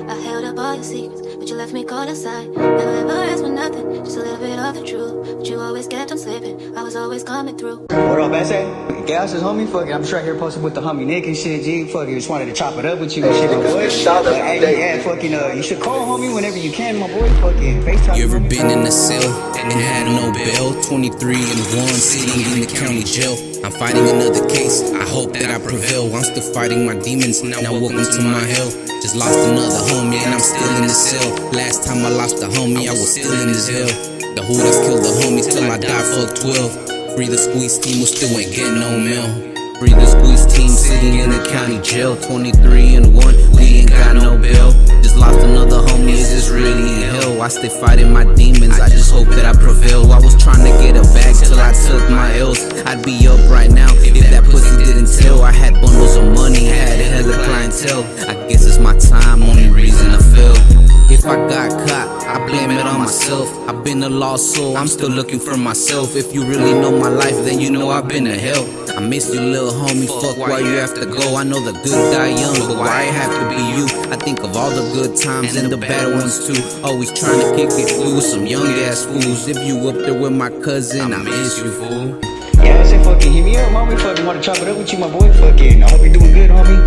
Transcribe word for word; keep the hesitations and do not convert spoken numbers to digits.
I held up all your secrets, but you left me cold inside. Never ever asked for nothing, just a little bit of the truth. But you always kept on slipping, I was always coming through. What up, S A? Gas is homie, fuck it. I'm straight here posted with the homie Nick and shit, G. Fuck it, just wanted to chop it up with you and shit, my boy. But, hey, yeah, fucking, uh, you should call homie whenever you can, my boy. Fucking FaceTime. You ever been in a cell and had no bail? twenty-three and one sitting in the county jail. I'm fighting another case, I hope that I prevail. I'm still fighting my demons, now welcome to my hell. Just lost another homie and I'm still in the cell. Last time I lost a homie, I was still in his hell. The Hoodas killed the homies till I died, fuck twelve. Free the squeeze team, we still ain't getting no mail. Free the squeeze team, sitting in the county jail. twenty-three and one, we ain't got no bail. Just lost another homie, is this really hell? I stay fighting my demons, I just hope that I prevail. I was trying to get a bag till I took my L's. I'd be up right now if that pussy didn't tell. I had bundles of money, had hella clientele. I guess it's my time, only reason I fail. If I got caught, I blame it on myself. I've been a lost soul, I'm still looking for myself. If you really know my life, then you know I've been to hell. I miss you, little homie, fuck why you have to go. I know the good die young, but why it have to be you? I think of all the good times and the bad ones too. Always trying to kick it, we was some young ass fools. If you up there with my cousin, I miss you, fool. Yeah, I said fucking hit me up, homie. Fucking want to chop it up with you, my boy. Fucking, I hope you're doing good, homie.